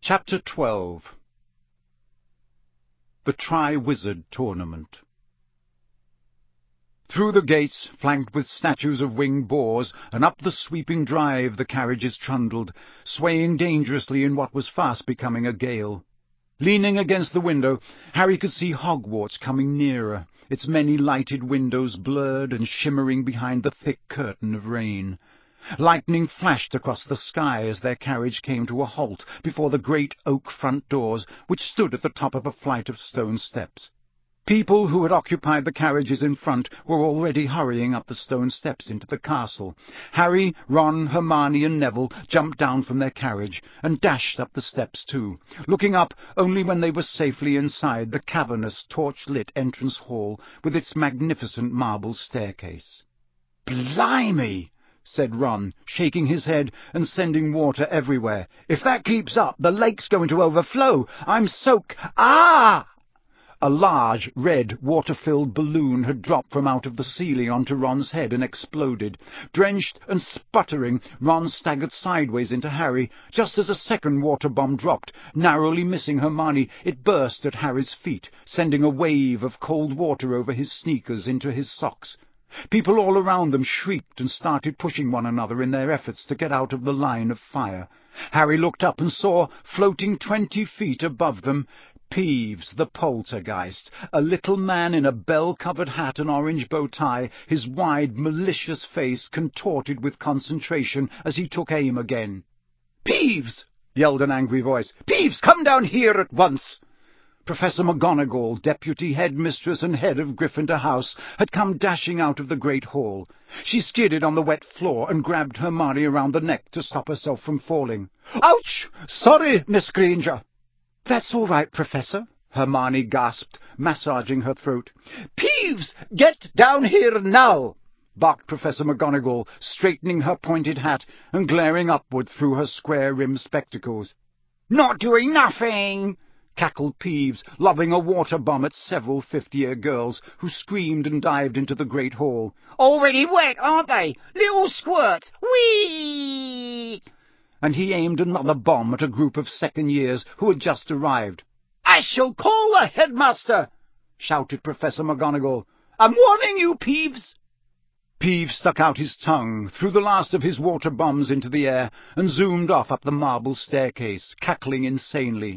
Chapter 12. The Tri-Wizard Tournament. Through the gates, flanked with statues of winged boars, and up the sweeping drive the carriages trundled, swaying dangerously in what was fast becoming a gale. Leaning against the window, Harry could see Hogwarts coming nearer, its many lighted windows blurred and shimmering behind the thick curtain of rain. Lightning flashed across the sky as their carriage came to a halt before the great oak front doors, which stood at the top of a flight of stone steps. People who had occupied the carriages in front were already hurrying up the stone steps into the castle. Harry, Ron, Hermione, and Neville jumped down from their carriage and dashed up the steps too, looking up only when they were safely inside the cavernous, torch-lit entrance hall with its magnificent marble staircase. "Blimey!" said Ron, shaking his head and sending water everywhere. "If that keeps up, the lake's going to overflow. I'm Ah!" A large, red, water-filled balloon had dropped from out of the ceiling onto Ron's head and exploded. Drenched and sputtering, Ron staggered sideways into Harry. Just as a second water bomb dropped, narrowly missing Hermione, it burst at Harry's feet, sending a wave of cold water over his sneakers into his socks. People all around them shrieked and started pushing one another in their efforts to get out of the line of fire. Harry looked up and saw, floating 20 feet above them, Peeves the poltergeist, a little man in a bell-covered hat and orange bow-tie, his wide, malicious face contorted with concentration as he took aim again. "Peeves!" yelled an angry voice. "Peeves, come down here at once!" Professor McGonagall, deputy headmistress and head of Gryffindor House, had come dashing out of the great hall. She skidded on the wet floor and grabbed Hermione around the neck to stop herself from falling. "Ouch! Sorry, Miss Granger." "That's all right, Professor," Hermione gasped, massaging her throat. "Peeves, get down here now!" barked Professor McGonagall, straightening her pointed hat and glaring upward through her square-rimmed spectacles. "Not doing nothing!" cackled Peeves, lobbing a water bomb at several 50-year girls, who screamed and dived into the great hall. "Already wet, aren't they? Little squirts! Whee!" And he aimed another bomb at a group of second-years who had just arrived. "I shall call the headmaster!" shouted Professor McGonagall. "I'm warning you, Peeves!" Peeves stuck out his tongue, threw the last of his water bombs into the air, and zoomed off up the marble staircase, cackling insanely.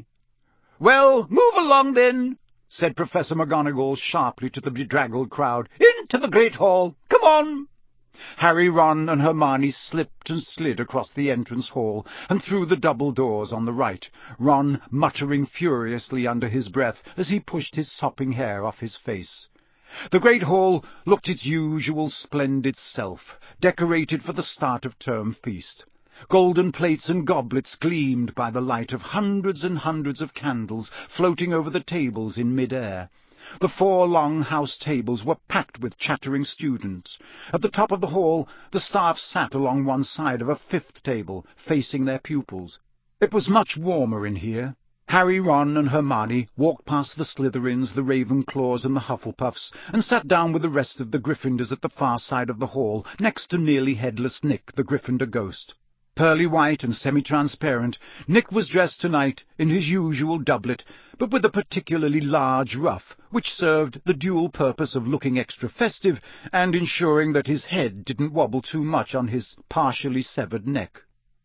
"Well, move along, then," said Professor McGonagall sharply to the bedraggled crowd. "Into the great hall! Come on!" Harry, Ron, and Hermione slipped and slid across the entrance hall and through the double doors on the right, Ron muttering furiously under his breath as he pushed his sopping hair off his face. The great hall looked its usual splendid self, decorated for the start-of-term feast. Golden plates and goblets gleamed by the light of hundreds and hundreds of candles floating over the tables in mid-air. The 4 long house tables were packed with chattering students. At the top of the hall, the staff sat along one side of a 5th table, facing their pupils. It was much warmer in here. Harry, Ron, and Hermione walked past the Slytherins, the Ravenclaws, and the Hufflepuffs, and sat down with the rest of the Gryffindors at the far side of the hall, next to nearly headless Nick, the Gryffindor ghost. Pearly white and semi-transparent, Nick was dressed tonight in his usual doublet, but with a particularly large ruff, which served the dual purpose of looking extra festive and ensuring that his head didn't wobble too much on his partially severed neck.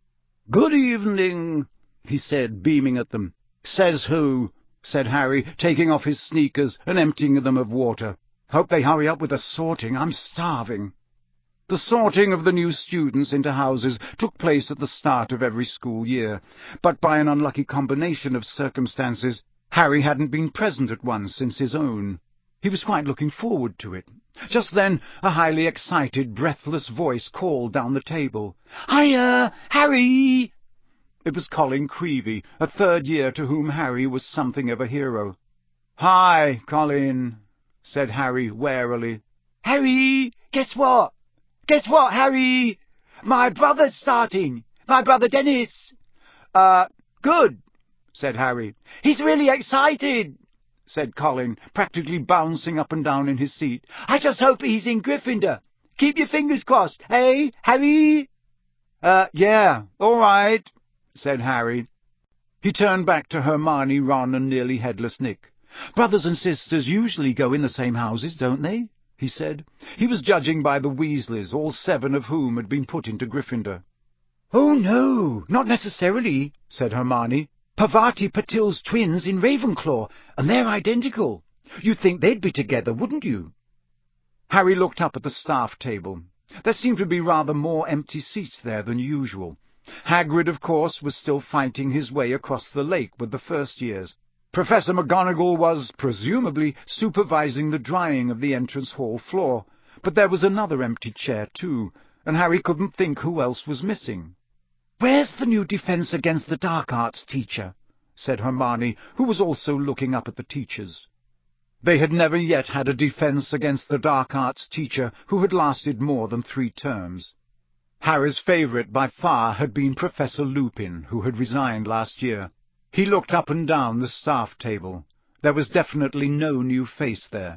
"Good evening," he said, beaming at them. "Says who?" said Harry, taking off his sneakers and emptying them of water. "Hope they hurry up with the sorting. I'm starving." The sorting of the new students into houses took place at the start of every school year, but by an unlucky combination of circumstances, Harry hadn't been present at one since his own. He was quite looking forward to it. Just then a highly excited, breathless voice called down the table. "Hiya, Harry!" It was Colin Creevey, a 3rd year to whom Harry was something of a hero. "Hi, Colin," said Harry warily. "Harry, guess what? Guess what, Harry? My brother's starting. My brother Dennis." Good," said Harry. "He's really excited," said Colin, practically bouncing up and down in his seat. "I just hope he's in Gryffindor. Keep your fingers crossed, eh, Harry?" Yeah, all right," said Harry. He turned back to Hermione, Ron, and nearly headless Nick. "Brothers and sisters usually go in the same houses, don't they?" he said. He was judging by the Weasleys, all 7 of whom had been put into Gryffindor. "Oh, no, not necessarily," said Hermione. "Parvati Patil's twins in Ravenclaw, and they're identical. You'd think they'd be together, wouldn't you?" Harry looked up at the staff table. There seemed to be rather more empty seats there than usual. Hagrid, of course, was still fighting his way across the lake with the first years. Professor McGonagall was, presumably, supervising the drying of the entrance hall floor, but there was another empty chair, too, and Harry couldn't think who else was missing. "Where's the new Defence Against the Dark Arts teacher?" said Hermione, who was also looking up at the teachers. They had never yet had a Defence Against the Dark Arts teacher who had lasted more than 3 terms. Harry's favourite by far had been Professor Lupin, who had resigned last year. He looked up and down the staff table. There was definitely no new face there.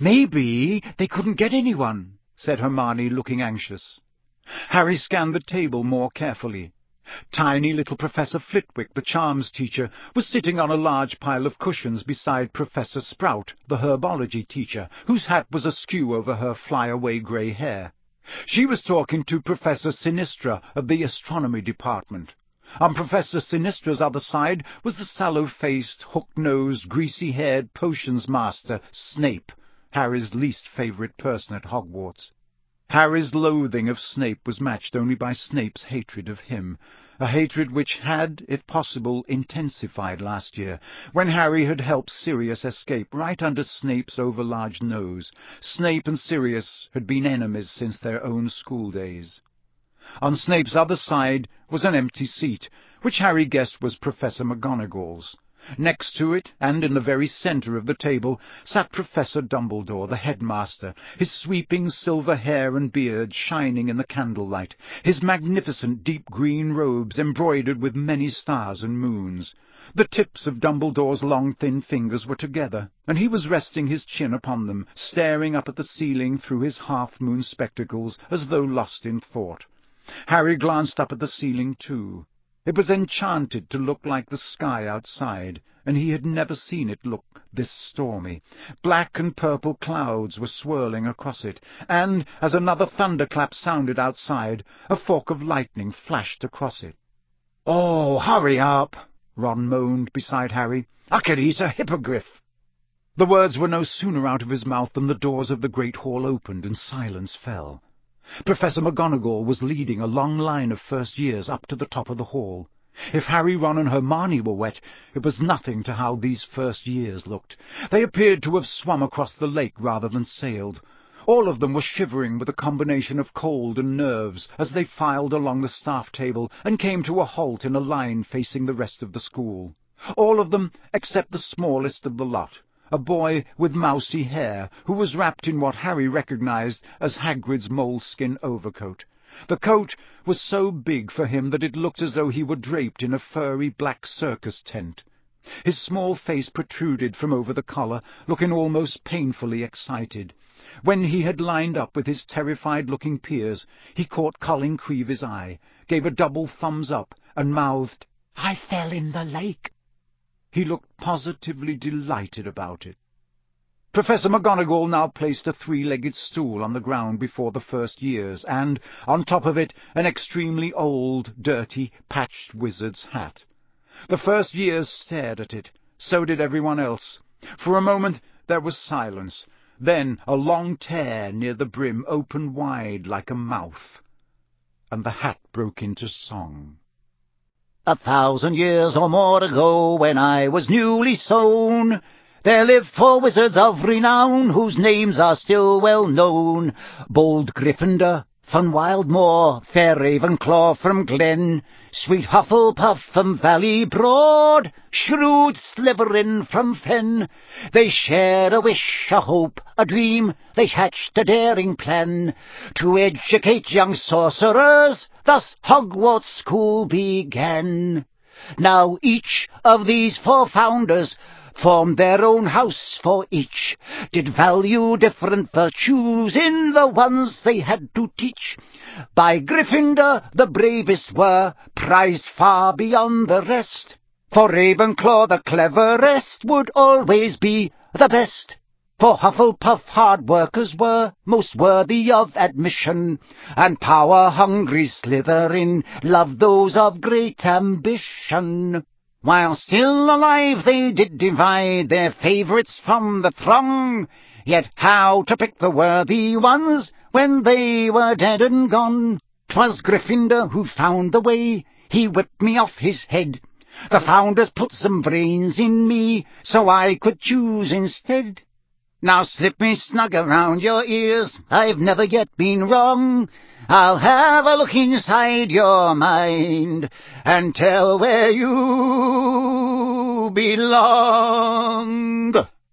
"Maybe they couldn't get anyone," said Hermione, looking anxious. Harry scanned the table more carefully. Tiny little Professor Flitwick, the charms teacher, was sitting on a large pile of cushions beside Professor Sprout, the herbology teacher, whose hat was askew over her fly-away grey hair. She was talking to Professor Sinistra of the astronomy department. On Professor Sinistra's other side was the sallow-faced, hook-nosed, greasy-haired potions master, Snape, Harry's least favourite person at Hogwarts. Harry's loathing of Snape was matched only by Snape's hatred of him, a hatred which had, if possible, intensified last year, when Harry had helped Sirius escape right under Snape's overlarge nose. Snape and Sirius had been enemies since their own school days. On Snape's other side was an empty seat, which Harry guessed was Professor McGonagall's. Next to it, and in the very centre of the table, sat Professor Dumbledore, the headmaster, his sweeping silver hair and beard shining in the candlelight, his magnificent deep green robes embroidered with many stars and moons. The tips of Dumbledore's long thin fingers were together, and he was resting his chin upon them, staring up at the ceiling through his half-moon spectacles, as though lost in thought. Harry glanced up at the ceiling, too. It was enchanted to look like the sky outside, and he had never seen it look this stormy. Black and purple clouds were swirling across it, and, as another thunderclap sounded outside, a fork of lightning flashed across it. "Oh, hurry up!" Ron moaned beside Harry. "I could eat a hippogriff." The words were no sooner out of his mouth than the doors of the great hall opened and silence fell. Professor McGonagall was leading a long line of first years up to the top of the hall. If Harry, Ron, and Hermione were wet, it was nothing to how these first years looked. They appeared to have swum across the lake rather than sailed. All of them were shivering with a combination of cold and nerves as they filed along the staff table and came to a halt in a line facing the rest of the school. All of them except the smallest of the lot, a boy with mousy hair, who was wrapped in what Harry recognized as Hagrid's moleskin overcoat. The coat was so big for him that it looked as though he were draped in a furry black circus tent. His small face protruded from over the collar, looking almost painfully excited. When he had lined up with his terrified-looking peers, he caught Colin Creevy's eye, gave a double thumbs-up, and mouthed, "I fell in the lake." He looked positively delighted about it. Professor McGonagall now placed a 3-legged stool on the ground before the first years, and, on top of it, an extremely old, dirty, patched wizard's hat. The first years stared at it. So did everyone else. For a moment there was silence. Then a long tear near the brim opened wide like a mouth, and the hat broke into song. 1,000 years or more ago, when I was newly sown, there lived 4 wizards of renown, whose names are still well known. Bold Gryffindor, Fun Wildmoor, fair Ravenclaw from Glen, sweet Hufflepuff from Valley Broad, shrewd Slytherin from Fen. They shared a wish, a hope, a dream. They hatched a daring plan to educate young sorcerers. Thus Hogwarts School began. Now each of these 4 founders formed their own house for each, did value different virtues in the ones they had to teach. By Gryffindor the bravest were, prized far beyond the rest. For Ravenclaw the cleverest would always be the best. For Hufflepuff hard workers were most worthy of admission, and power-hungry Slytherin loved those of great ambition. While still alive they did divide their favourites from the throng, yet how to pick the worthy ones when they were dead and gone? 'Twas Gryffindor who found the way, he whipped me off his head. The founders put some brains in me, so I could choose instead. Now slip me snug around your ears, I've never yet been wrong. I'll have a look inside your mind, and tell where you belong.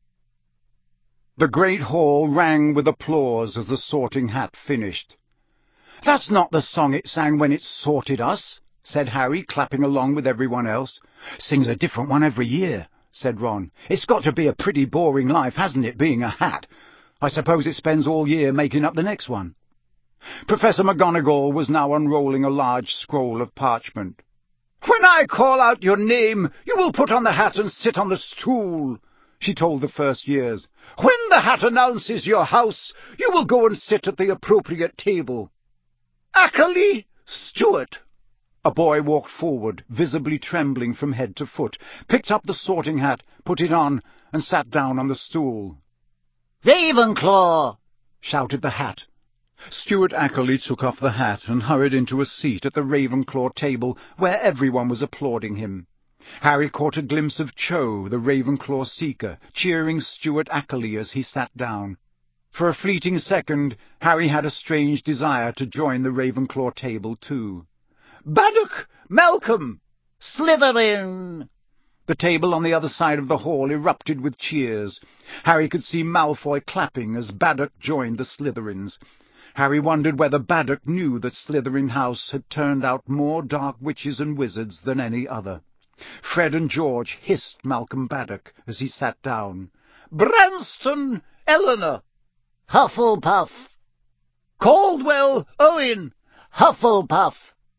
The great hall rang with applause as the Sorting Hat finished. "That's not the song it sang when it sorted us," said Harry, clapping along with everyone else. "Sings a different one every year," said Ron. "It's got to be a pretty boring life, hasn't it, being a hat? I suppose it spends all year making up the next one." Professor McGonagall was now unrolling a large scroll of parchment. "When I call out your name, you will put on the hat and sit on the stool," she told the first years. "When the hat announces your house, you will go and sit at the appropriate table. Ackley Stewart." A boy walked forward, visibly trembling from head to foot, picked up the Sorting Hat, put it on, and sat down on the stool. "Ravenclaw!" shouted the hat. Stuart Ackley took off the hat and hurried into a seat at the Ravenclaw table, where everyone was applauding him. Harry caught a glimpse of Cho, the Ravenclaw seeker, cheering Stuart Ackley as he sat down. For a fleeting second, Harry had a strange desire to join the Ravenclaw table too. "Baddock! Malcolm!" "Slytherin!" The table on the other side of the hall erupted with cheers. Harry could see Malfoy clapping as Baddock joined the Slytherins. Harry wondered whether Baddock knew that Slytherin House had turned out more dark witches and wizards than any other. Fred and George hissed Malcolm Baddock as he sat down. "Branston Eleanor!" "Hufflepuff!" "Caldwell Owen!" "Hufflepuff!"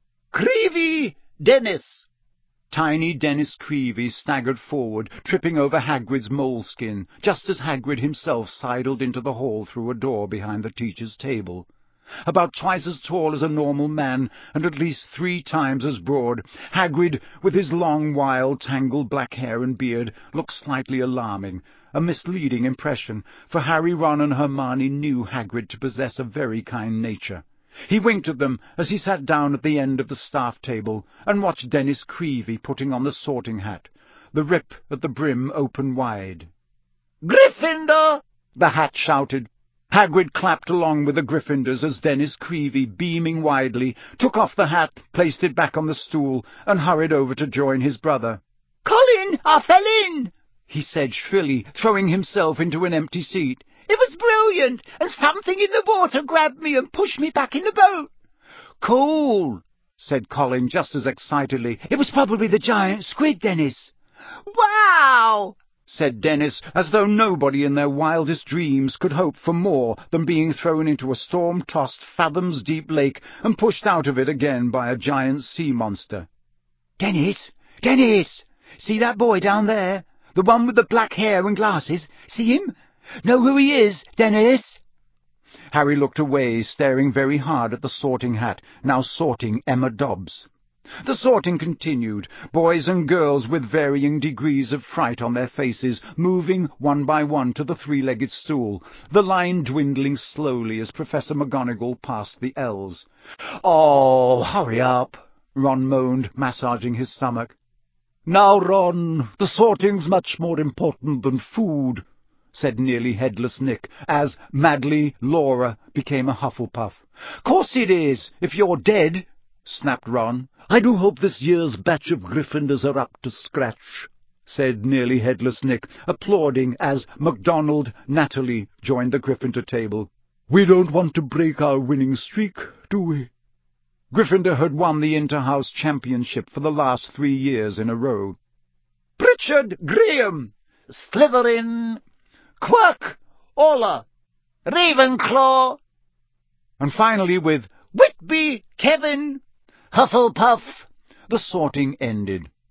"Creevy Dennis!" Tiny Dennis Creevy staggered forward, tripping over Hagrid's moleskin, just as Hagrid himself sidled into the hall through a door behind the teacher's table. About twice as tall as a normal man, and at least 3 times as broad, Hagrid, with his long, wild, tangled black hair and beard, looked slightly alarming, a misleading impression, for Harry, Ron, and Hermione knew Hagrid to possess a very kind nature. He winked at them as he sat down at the end of the staff table and watched Dennis Creevy putting on the Sorting Hat, the rip at the brim open wide. "Gryffindor!" the hat shouted. Hagrid clapped along with the Gryffindors as Dennis Creevy, beaming widely, took off the hat, placed it back on the stool, and hurried over to join his brother. "Colin, I fell in," he said shrilly, throwing himself into an empty seat. "It was brilliant, and something in the water grabbed me and pushed me back in the boat." "Cool," said Colin just as excitedly. "It was probably the giant squid, Dennis." "Wow!" said Dennis, as though nobody in their wildest dreams could hope for more than being thrown into a storm-tossed, fathoms-deep lake and pushed out of it again by a giant sea monster. "Dennis! Dennis! See that boy down there? The one with the black hair and glasses? See him? Know who he is, Dennis?" Harry looked away, staring very hard at the Sorting Hat, now sorting Emma Dobbs. The sorting continued, boys and girls with varying degrees of fright on their faces, moving one by one to the 3-legged stool, the line dwindling slowly as Professor McGonagall passed the L's. "Oh, hurry up," Ron moaned, massaging his stomach. "Now, Ron, the sorting's much more important than food," said nearly headless Nick, as, madly, Laura became a Hufflepuff. "Course it is, if you're dead," snapped Ron. "I do hope this year's batch of Gryffindors are up to scratch," said nearly headless Nick, applauding as MacDonald Natalie joined the Gryffindor table. "We don't want to break our winning streak, do we?" Gryffindor had won the Inter-House Championship for the last 3 years in a row. "Pritchard Graham!" "Slytherin!" "Quirk Ola!" "Ravenclaw!" And finally, with "Whitby Kevin!" "Hufflepuff!" the sorting ended.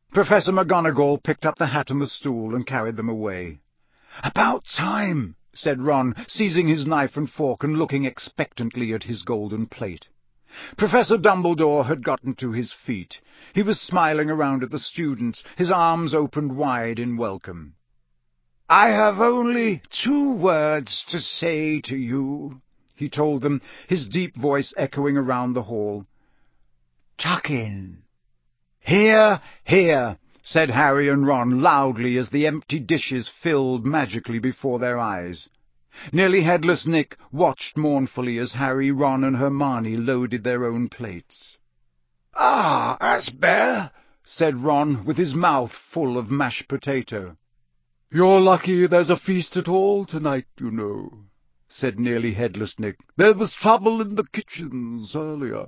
Professor McGonagall picked up the hat and the stool and carried them away. "About time," said Ron, seizing his knife and fork and looking expectantly at his golden plate. Professor Dumbledore had gotten to his feet. He was smiling around at the students, his arms opened wide in welcome. "I have only 2 words to say to you," he told them, his deep voice echoing around the hall. "Tuck in." "Hear, hear," said Harry and Ron loudly as the empty dishes filled magically before their eyes. Nearly Headless Nick watched mournfully as Harry, Ron, and Hermione loaded their own plates. "Ah, that's better," said Ron, with his mouth full of mashed potato. "You're lucky there's a feast at all tonight, you know," said Nearly Headless Nick. "There was trouble in the kitchens earlier."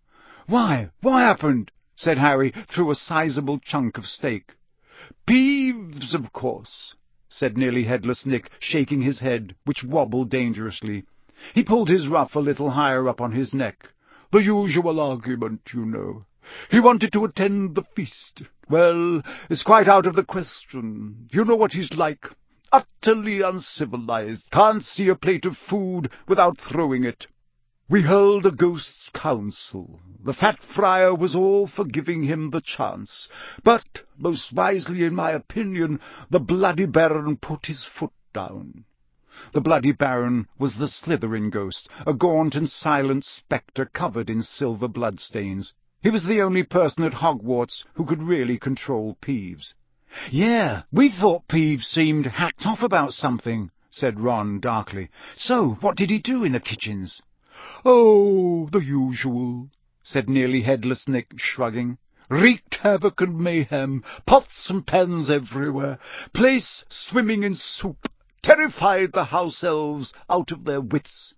"Why, what happened?" said Harry, through a sizable chunk of steak. "Peeves, of course," said Nearly Headless Nick, shaking his head, which wobbled dangerously. He pulled his ruff a little higher up on his neck. "The usual argument, you know. He wanted to attend the feast. Well, it's quite out of the question. You know what he's like. Utterly uncivilized. Can't see a plate of food without throwing it. We held a ghosts' council. The fat friar was all for giving him the chance, but, most wisely in my opinion, the Bloody Baron put his foot down." The Bloody Baron was the Slytherin ghost, a gaunt and silent spectre covered in silver bloodstains. He was the only person at Hogwarts who could really control Peeves. "Yeah, we thought Peeves seemed hacked off about something," said Ron darkly. "So, what did he do in the kitchens?" "Oh, the usual," said Nearly Headless Nick, shrugging. "Wreaked havoc and mayhem, pots and pans everywhere, place swimming in soup, terrified the house elves out of their wits."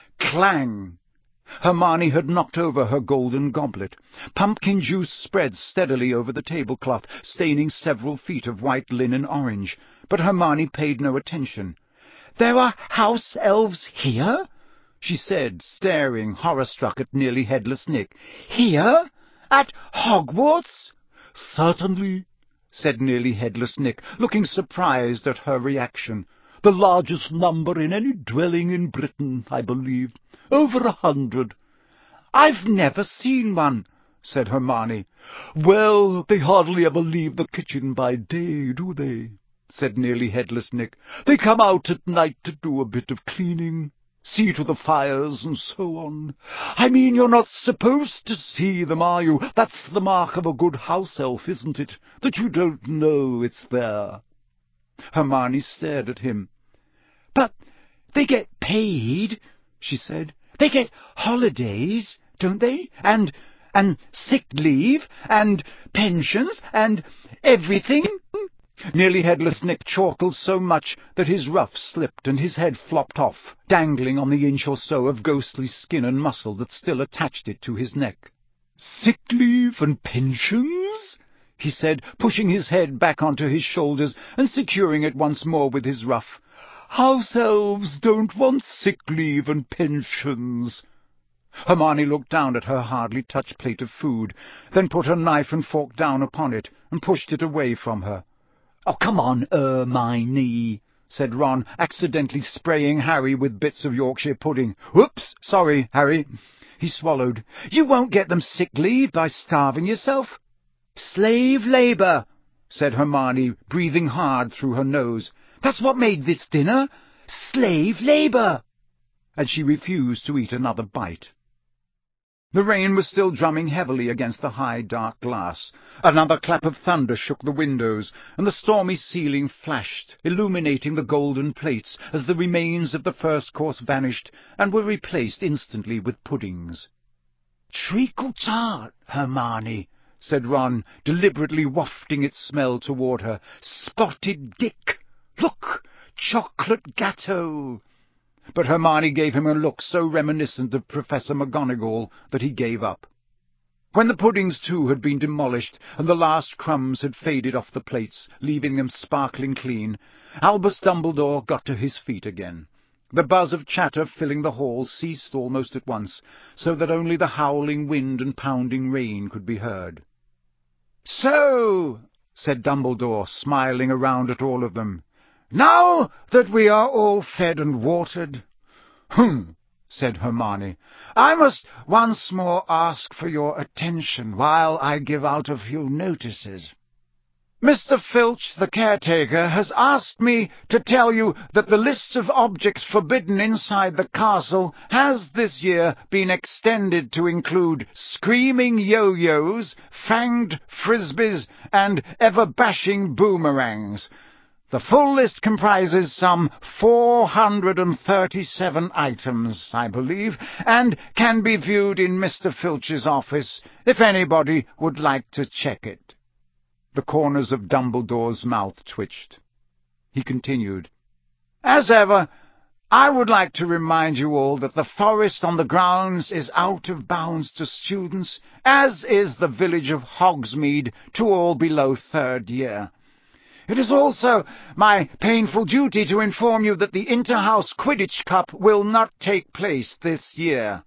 Clang! Hermione had knocked over her golden goblet. Pumpkin juice spread steadily over the tablecloth, staining several feet of white linen orange, but Hermione paid no attention. "There are house elves here?" she said, staring horror-struck at Nearly Headless Nick. "Here? At Hogwarts?" "Certainly," said Nearly Headless Nick, looking surprised at her reaction. "The largest number in any dwelling in Britain, I believe. Over 100. "I've never seen one," said Hermione. "Well, they hardly ever leave the kitchen by day, do they?" said Nearly Headless Nick. "They come out at night to do a bit of cleaning, see to the fires and so on. I mean, you're not supposed to see them, are you? That's the mark of a good house elf, isn't it? That you don't know it's there." Hermione stared at him. "But they get paid," she said. "They get holidays, don't they? And sick leave, and pensions, and everything?" Nearly Headless Nick chortled so much that his ruff slipped and his head flopped off, dangling on the inch or so of ghostly skin and muscle that still attached it to his neck. "Sick leave and pensions?" he said, pushing his head back onto his shoulders and securing it once more with his ruff. "House elves don't want sick leave and pensions." Hermione looked down at her hardly touched plate of food, then put her knife and fork down upon it and pushed it away from her. "Oh, come on, Hermione," said Ron, accidentally spraying Harry with bits of Yorkshire pudding. "Whoops, sorry, Harry." He swallowed. "You won't get them sick leave by starving yourself." "Slave labour," said Hermione, breathing hard through her nose. "That's what made this dinner. Slave labour." And she refused to eat another bite. The rain was still drumming heavily against the high, dark glass. Another clap of thunder shook the windows, and the stormy ceiling flashed, illuminating the golden plates as the remains of the first course vanished and were replaced instantly with puddings. "Treacle tart, Hermione," said Ron, deliberately wafting its smell toward her. "Spotted Dick! Look! Chocolate gâteau!" But Hermione gave him a look so reminiscent of Professor McGonagall that he gave up. When the puddings, too, had been demolished, and the last crumbs had faded off the plates, leaving them sparkling clean, Albus Dumbledore got to his feet again. The buzz of chatter filling the hall ceased almost at once, so that only the howling wind and pounding rain could be heard. "So," said Dumbledore, smiling around at all of them. "Now that we are all fed and watered—" said Hermione. "I must once more ask for your attention while I give out a few notices. Mr. Filch, the caretaker, has asked me to tell you that the list of objects forbidden inside the castle has this year been extended to include screaming yo-yos, fanged frisbees, and ever-bashing boomerangs. The full list comprises some 437 items, I believe, and can be viewed in Mr. Filch's office, if anybody would like to check it." The corners of Dumbledore's mouth twitched. He continued, "As ever, I would like to remind you all that the forest on the grounds is out of bounds to students, as is the village of Hogsmeade to all below 3rd year. It is also my painful duty to inform you that the Inter-House Quidditch Cup will not take place this year."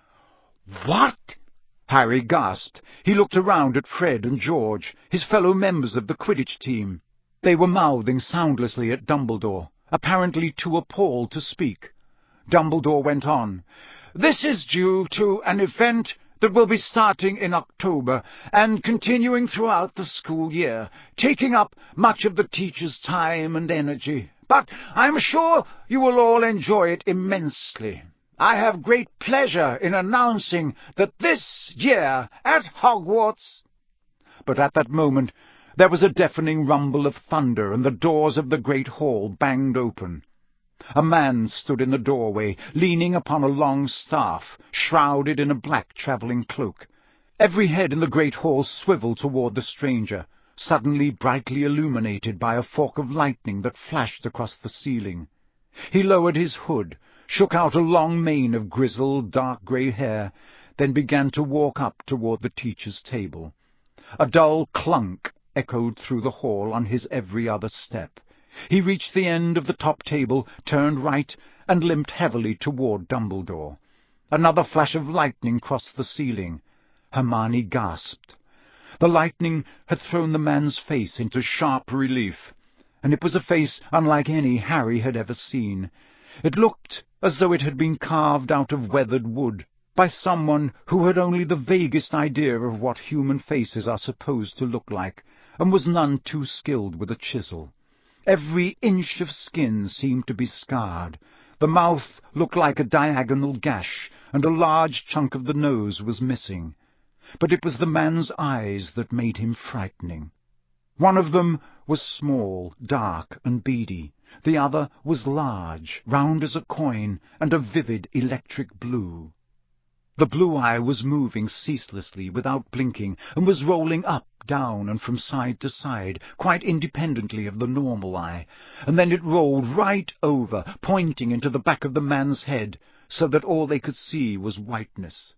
"What?" Harry gasped. He looked around at Fred and George, his fellow members of the Quidditch team. They were mouthing soundlessly at Dumbledore, apparently too appalled to speak. Dumbledore went on, "This is due to an event that will be starting in October and continuing throughout the school year, taking up much of the teachers' time and energy. But I'm sure you will all enjoy it immensely. I have great pleasure in announcing that this year at Hogwarts—" But at that moment there was a deafening rumble of thunder, and the doors of the great hall banged open. A man stood in the doorway, leaning upon a long staff, shrouded in a black travelling cloak. Every head in the great hall swiveled toward the stranger, suddenly brightly illuminated by a fork of lightning that flashed across the ceiling. He lowered his hood, shook out a long mane of grizzled, dark-grey hair, then began to walk up toward the teacher's table. A dull clunk echoed through the hall on his every other step. He reached the end of the top table, turned right, and limped heavily toward Dumbledore. Another flash of lightning crossed the ceiling. Hermione gasped. The lightning had thrown the man's face into sharp relief, and it was a face unlike any Harry had ever seen. It looked as though it had been carved out of weathered wood by someone who had only the vaguest idea of what human faces are supposed to look like, and was none too skilled with a chisel. Every inch of skin seemed to be scarred. The mouth looked like a diagonal gash, and a large chunk of the nose was missing. But it was the man's eyes that made him frightening. One of them was small, dark, and beady. The other was large, round as a coin, and a vivid electric blue. The blue eye was moving ceaselessly, without blinking, and was rolling up, down, and from side to side, quite independently of the normal eye, and then it rolled right over, pointing into the back of the man's head, so that all they could see was whiteness.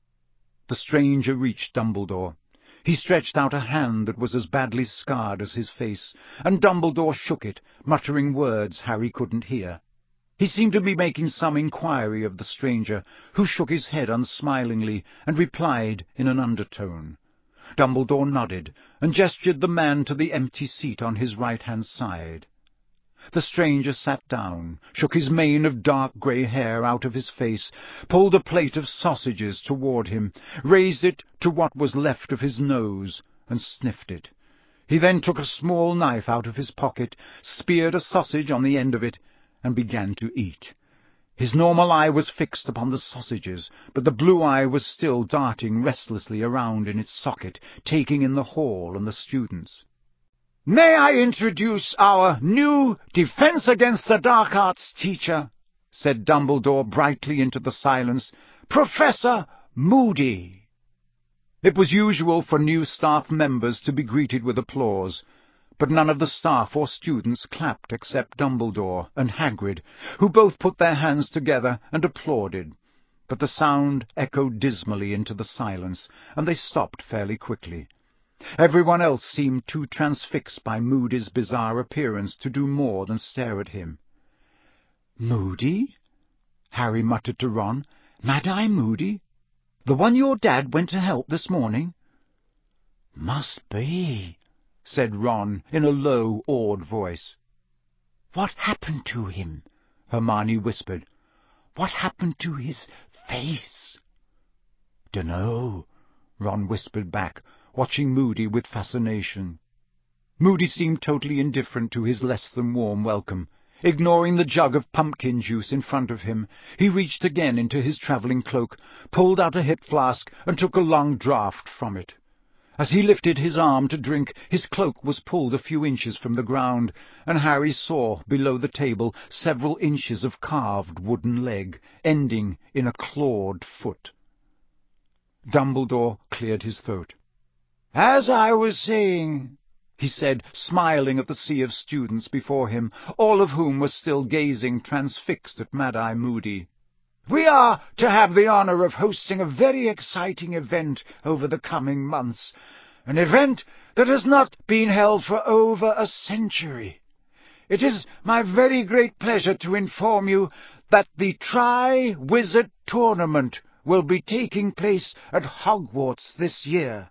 The stranger reached Dumbledore. He stretched out a hand that was as badly scarred as his face, and Dumbledore shook it, muttering words Harry couldn't hear. He seemed to be making some inquiry of the stranger, who shook his head unsmilingly and replied in an undertone. Dumbledore nodded, and gestured the man to the empty seat on his right-hand side. The stranger sat down, shook his mane of dark grey hair out of his face, pulled a plate of sausages toward him, raised it to what was left of his nose, and sniffed it. He then took a small knife out of his pocket, speared a sausage on the end of it, and began to eat. His normal eye was fixed upon the sausages, but the blue eye was still darting restlessly around in its socket, taking in the hall and the students. "May I introduce our new Defense Against the Dark Arts teacher?" said Dumbledore brightly into the silence. "Professor Moody." It was usual for new staff members to be greeted with applause, but none of the staff or students clapped except Dumbledore and Hagrid, who both put their hands together and applauded. But the sound echoed dismally into the silence, and they stopped fairly quickly. Everyone else seemed too transfixed by Moody's bizarre appearance to do more than stare at him. "Moody?" Harry muttered to Ron. "Mad-Eye Moody? The one your dad went to help this morning?" "Must be," said Ron in a low, awed voice. "What happened to him?" Hermione whispered. "What happened to his face?" "Dunno," Ron whispered back, watching Moody with fascination. Moody seemed totally indifferent to his less-than-warm welcome. Ignoring the jug of pumpkin juice in front of him, he reached again into his travelling cloak, pulled out a hip flask, and took a long draught from it. As he lifted his arm to drink, his cloak was pulled a few inches from the ground, and Harry saw, below the table, several inches of carved wooden leg, ending in a clawed foot. Dumbledore cleared his throat. "As I was saying," he said, smiling at the sea of students before him, all of whom were still gazing transfixed at Mad-Eye Moody, "we are to have the honor of hosting a very exciting event over the coming months, an event that has not been held for over a century. It is my very great pleasure to inform you that the Tri-Wizard Tournament will be taking place at Hogwarts this year."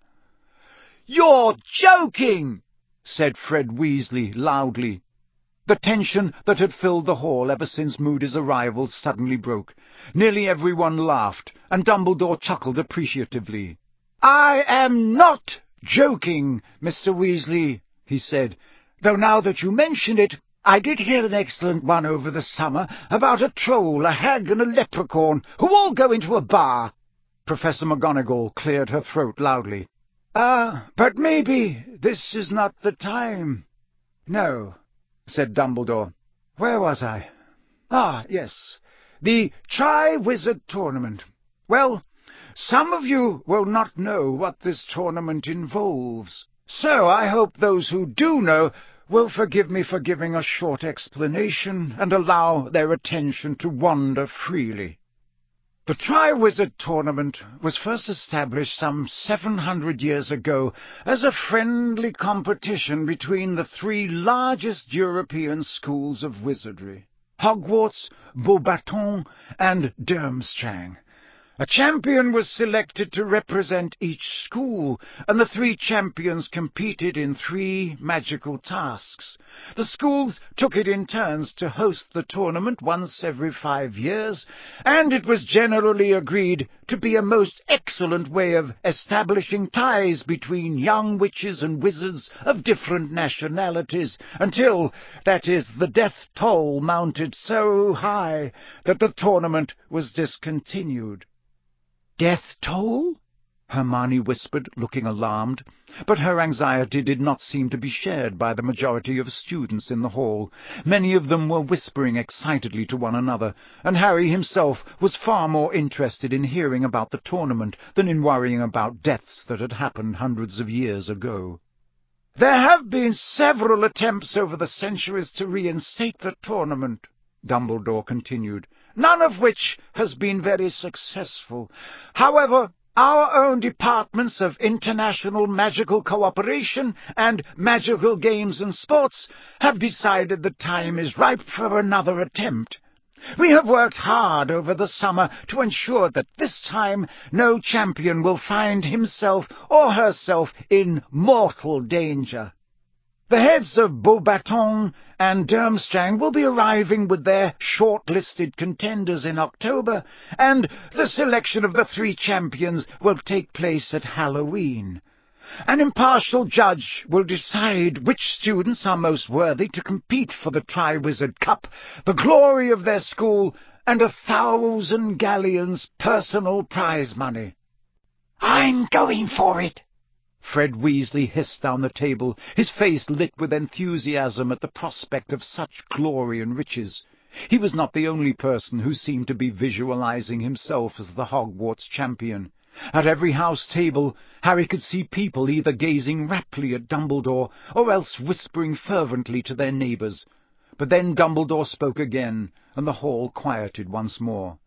"You're joking!" said Fred Weasley loudly. The tension that had filled the hall ever since Moody's arrival suddenly broke. Nearly everyone laughed, and Dumbledore chuckled appreciatively. "I am not joking, Mr. Weasley," he said, "though now that you mention it, I did hear an excellent one over the summer about a troll, a hag, and a leprechaun who all go into a bar." Professor McGonagall cleared her throat loudly. But maybe this is not the time." "No," said Dumbledore. "Where was I? Yes, the Tri-Wizard Tournament. Well, some of you will not know what this tournament involves, so I hope those who do know will forgive me for giving a short explanation and allow their attention to wander freely. The Tri-Wizard Tournament was first established some 700 years ago as a friendly competition between the three largest European schools of wizardry, Hogwarts, Beauxbatons, and Durmstrang. A champion was selected to represent each school, and the three champions competed in 3 magical tasks. The schools took it in turns to host the tournament once every 5 years, and it was generally agreed to be a most excellent way of establishing ties between young witches and wizards of different nationalities, until, that is, the death toll mounted so high that the tournament was discontinued. "Death toll?" Hermione whispered, looking alarmed, but her anxiety did not seem to be shared by the majority of students in the hall. Many of them were whispering excitedly to one another, and Harry himself was far more interested in hearing about the tournament than in worrying about deaths that had happened hundreds of years ago. "There have been several attempts over the centuries to reinstate the tournament," Dumbledore continued, "none of which has been very successful. However, our own departments of international magical cooperation and magical games and sports have decided the time is ripe for another attempt. We have worked hard over the summer to ensure that this time no champion will find himself or herself in mortal danger. The heads of Beauxbatons and Durmstrang will be arriving with their short-listed contenders in October, and the selection of the 3 champions will take place at Halloween. An impartial judge will decide which students are most worthy to compete for the Triwizard Cup, the glory of their school, and 1,000 galleons personal prize money." "I'm going for it," Fred Weasley hissed down the table, his face lit with enthusiasm at the prospect of such glory and riches. He was not the only person who seemed to be visualizing himself as the Hogwarts champion. At every house table, Harry could see people either gazing raptly at Dumbledore or else whispering fervently to their neighbours. But then Dumbledore spoke again, and the hall quieted once more.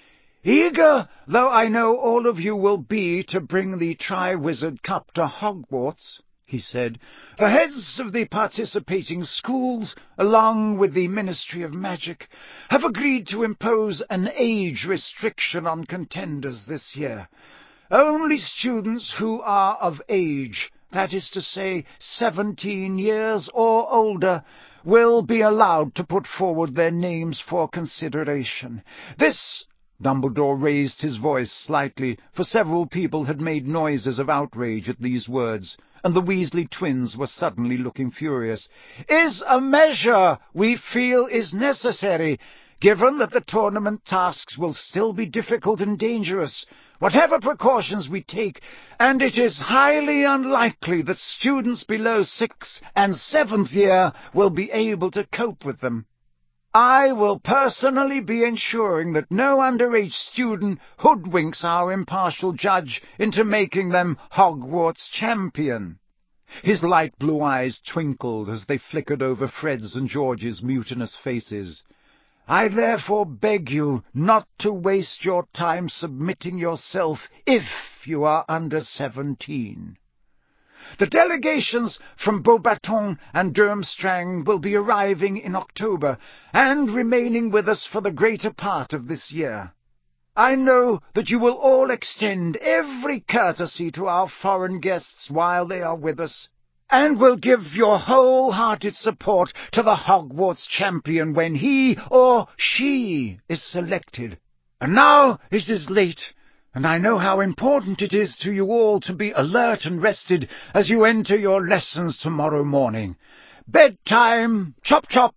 "Eager though I know all of you will be to bring the Triwizard Cup to Hogwarts," he said, "the heads of the participating schools, along with the Ministry of Magic, have agreed to impose an age restriction on contenders this year. Only students who are of age, that is to say 17 years or older, will be allowed to put forward their names for consideration. This—" Dumbledore raised his voice slightly, for several people had made noises of outrage at these words, and the Weasley twins were suddenly looking furious, "is a measure we feel is necessary, given that the tournament tasks will still be difficult and dangerous, whatever precautions we take, and it is highly unlikely that students below 6th and 7th year will be able to cope with them. I will personally be ensuring that no underage student hoodwinks our impartial judge into making them Hogwarts champion." His light blue eyes twinkled as they flickered over Fred's and George's mutinous faces. "I therefore beg you not to waste your time submitting yourself if you are under 17. The delegations from Beauxbaton and Durmstrang will be arriving in October, and remaining with us for the greater part of this year. I know that you will all extend every courtesy to our foreign guests while they are with us, and will give your whole-hearted support to the Hogwarts champion when he or she is selected. And now it is late, and I know how important it is to you all to be alert and rested as you enter your lessons tomorrow morning. Bedtime! Chop chop!"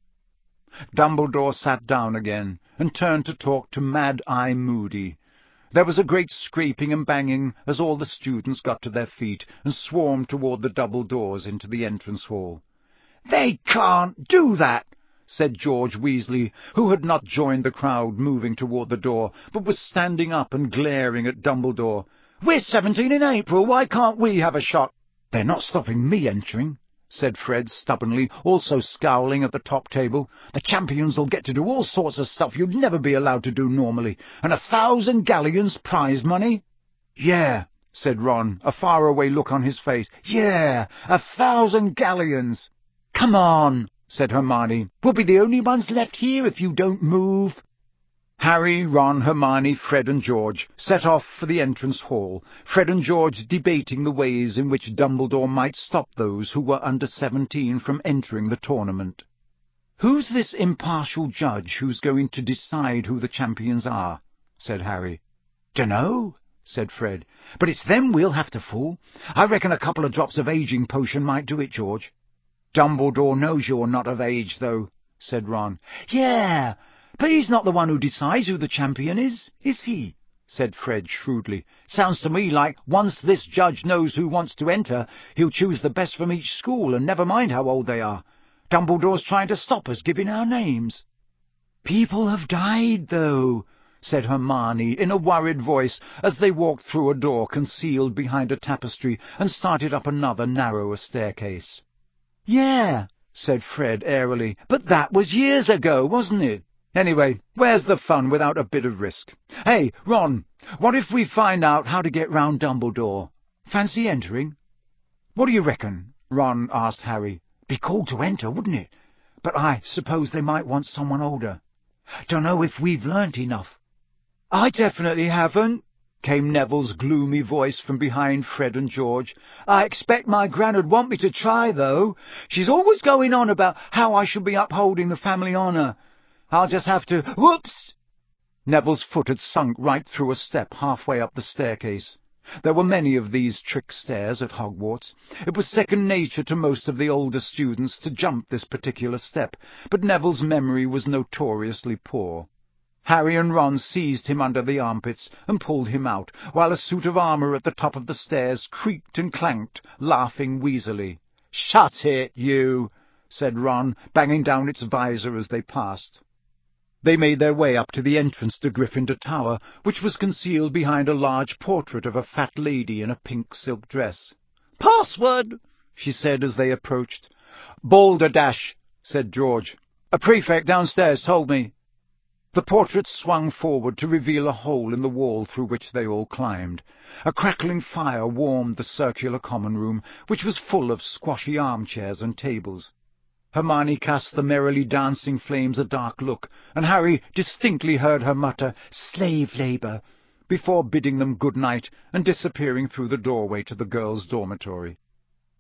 Dumbledore sat down again, and turned to talk to Mad-Eye Moody. There was a great scraping and banging as all the students got to their feet and swarmed toward the double doors into the entrance hall. "They can't do that," said George Weasley, who had not joined the crowd moving toward the door, but was standing up and glaring at Dumbledore. "We're 17 in April. Why can't we have a shot?" "They're not stopping me entering," said Fred stubbornly, also scowling at the top table. "The champions'll get to do all sorts of stuff you'd never be allowed to do normally, and 1,000 galleons prize money." "Yeah," said Ron, a faraway look on his face. "Yeah, 1,000 galleons." "Come on," said Hermione. "We'll be the only ones left here if you don't move." Harry, Ron, Hermione, Fred and George set off for the entrance hall, Fred and George debating the ways in which Dumbledore might stop those who were under 17 from entering the tournament. "Who's this impartial judge who's going to decide who the champions are?" said Harry. "Dunno," said Fred, "but it's them we'll have to fool. I reckon a couple of drops of aging potion might do it, George." "Dumbledore knows you're not of age, though," said Ron. "Yeah, but he's not the one who decides who the champion is he?" said Fred shrewdly. "Sounds to me like once this judge knows who wants to enter, he'll choose the best from each school, and never mind how old they are. Dumbledore's trying to stop us giving our names." "People have died, though," said Hermione in a worried voice as they walked through a door concealed behind a tapestry and started up another narrower staircase. "Yeah," said Fred airily, "but that was years ago, wasn't it? Anyway, where's the fun without a bit of risk? Hey, Ron, what if we find out how to get round Dumbledore? Fancy entering?" "What do you reckon?" Ron asked Harry. "Be cool to enter, wouldn't it? But I suppose they might want someone older. Dunno if we've learnt enough." "I definitely haven't," came Neville's gloomy voice from behind Fred and George. "I expect my Gran'd want me to try, though. She's always going on about how I should be upholding the family honour. I'll just have to— Whoops!" Neville's foot had sunk right through a step halfway up the staircase. There were many of these trick stairs at Hogwarts. It was second nature to most of the older students to jump this particular step, but Neville's memory was notoriously poor. Harry and Ron seized him under the armpits and pulled him out, while a suit of armour at the top of the stairs creaked and clanked, laughing wheezily. "Shut it, you!" said Ron, banging down its visor as they passed. They made their way up to the entrance to Gryffindor Tower, which was concealed behind a large portrait of a fat lady in a pink silk dress. "Password," she said as they approached. "Balderdash," said George. "A prefect downstairs told me." The portrait swung forward to reveal a hole in the wall through which they all climbed. A crackling fire warmed the circular common room, which was full of squashy armchairs and tables. Hermione cast the merrily dancing flames a dark look, and Harry distinctly heard her mutter, "Slave labour," before bidding them good night and disappearing through the doorway to the girls' dormitory.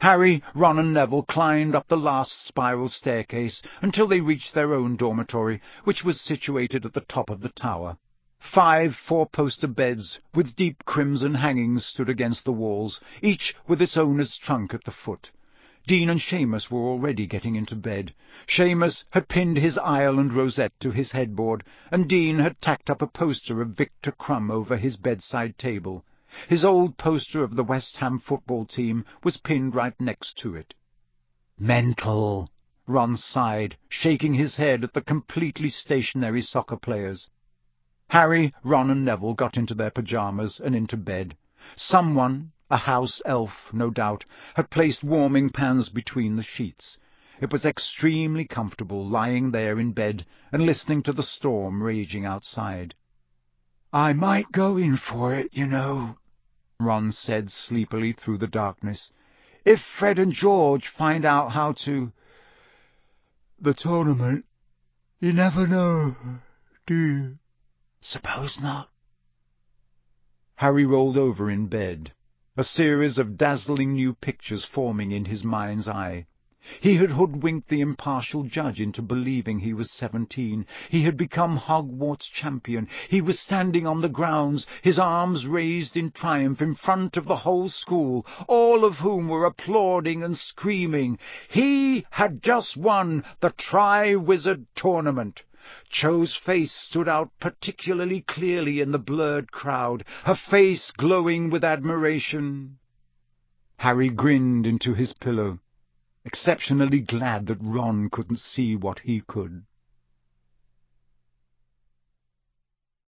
Harry, Ron and Neville climbed up the last spiral staircase until they reached their own dormitory, which was situated at the top of the tower. 5 four-poster beds with deep crimson hangings stood against the walls, each with its owner's trunk at the foot. Dean and Seamus were already getting into bed. Seamus had pinned his Ireland rosette to his headboard, and Dean had tacked up a poster of Victor Crumb over his bedside table. His old poster of the West Ham football team was pinned right next to it. "Mental," Ron sighed, shaking his head at the completely stationary soccer players. Harry, Ron and Neville got into their pyjamas and into bed. Someone, a house elf, no doubt, had placed warming pans between the sheets. It was extremely comfortable lying there in bed and listening to the storm raging outside. "I might go in for it, you know," Ron said sleepily through the darkness. "If Fred and George find out how to... the tournament. You never know, do you?" "Suppose not." Harry rolled over in bed, a series of dazzling new pictures forming in his mind's eye. He had hoodwinked the impartial judge into believing he was 17. He had become Hogwarts champion. He was standing on the grounds, his arms raised in triumph in front of the whole school, all of whom were applauding and screaming. He had just won the Tri-Wizard Tournament. Cho's face stood out particularly clearly in the blurred crowd, her face glowing with admiration. Harry grinned into his pillow, exceptionally glad that Ron couldn't see what he could.